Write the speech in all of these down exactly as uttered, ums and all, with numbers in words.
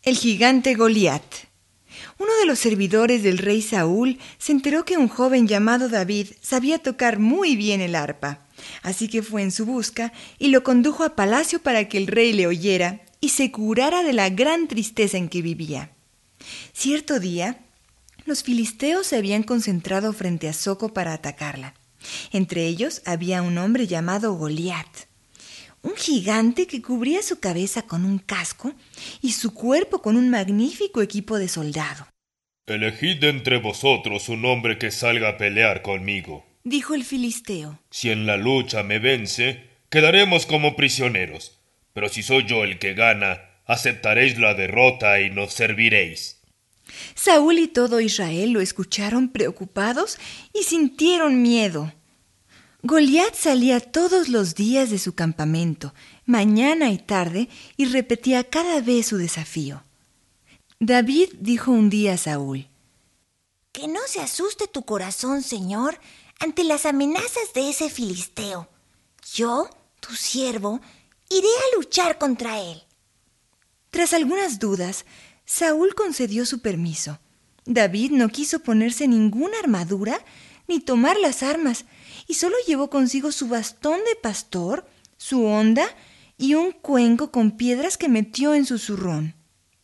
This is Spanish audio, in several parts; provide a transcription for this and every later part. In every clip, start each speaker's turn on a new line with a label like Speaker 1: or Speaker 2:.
Speaker 1: El gigante Goliat. Uno de los servidores del rey Saúl se enteró que un joven llamado David sabía tocar muy bien el arpa. Así que fue en su busca y lo condujo a palacio para que el rey le oyera y se curara de la gran tristeza en que vivía. Cierto día, los filisteos se habían concentrado frente a Soco para atacarla. Entre ellos había un hombre llamado Goliat, un gigante que cubría su cabeza con un casco y su cuerpo con un magnífico equipo de soldado.
Speaker 2: «Elegid de entre vosotros un hombre que salga a pelear conmigo»,
Speaker 1: dijo el filisteo.
Speaker 2: «Si en la lucha me vence, quedaremos como prisioneros, pero si soy yo el que gana, aceptaréis la derrota y nos serviréis».
Speaker 1: Saúl y todo Israel lo escucharon preocupados y sintieron miedo. Goliat salía todos los días de su campamento, mañana y tarde, y repetía cada vez su desafío. David dijo un día a Saúl:
Speaker 3: «Que no se asuste tu corazón, Señor, ante las amenazas de ese filisteo. Yo, tu siervo, iré a luchar contra él».
Speaker 1: Tras algunas dudas, Saúl concedió su permiso. David no quiso ponerse ninguna armadura ni tomar las armas, y solo llevó consigo su bastón de pastor, su honda y un cuenco con piedras que metió en su zurrón.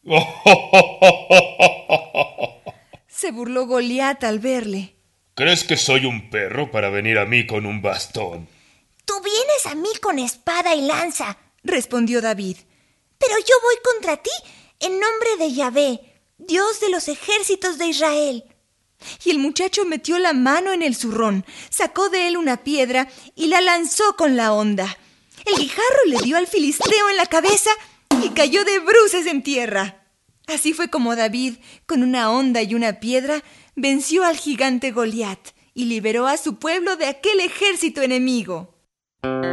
Speaker 1: Se burló Goliat al verle.
Speaker 2: «¿Crees que soy un perro para venir a mí con un bastón?»
Speaker 3: «Tú vienes a mí con espada y lanza»,
Speaker 1: respondió David.
Speaker 3: «pero yo voy contra ti en nombre de Yahvé, Dios de los ejércitos de Israel».
Speaker 1: Y el muchacho metió la mano en el zurrón, sacó de él una piedra y la lanzó con la honda. El guijarro le dio al filisteo en la cabeza y cayó de bruces en tierra. Así fue como David, con una honda y una piedra, venció al gigante Goliat y liberó a su pueblo de aquel ejército enemigo.